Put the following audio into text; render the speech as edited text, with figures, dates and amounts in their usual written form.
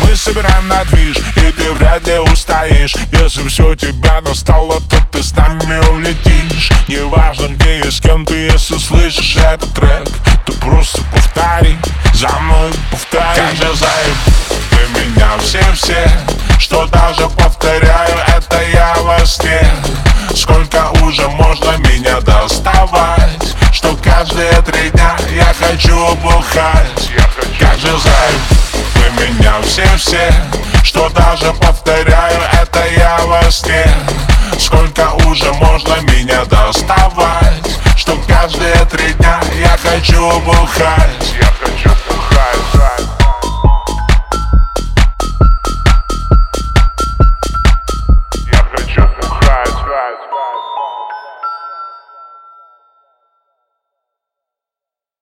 Мы собираем на движ, и ты вряд ли устоишь. Если все тебя достало, то ты с нами улетишь. Неважно где и с кем ты, если слышишь этот трек, то просто повтори, за мной повтори. Как же заеб, ты меня все, что даже повторяю, это я во сне. Сколько уже можно меня доставать, что каждые 3 дня я хочу бухать. Как же заеб, вы меня все, что даже повторяю, это я во сне. Сколько уже можно меня доставать, что каждые 3 дня я хочу бухать.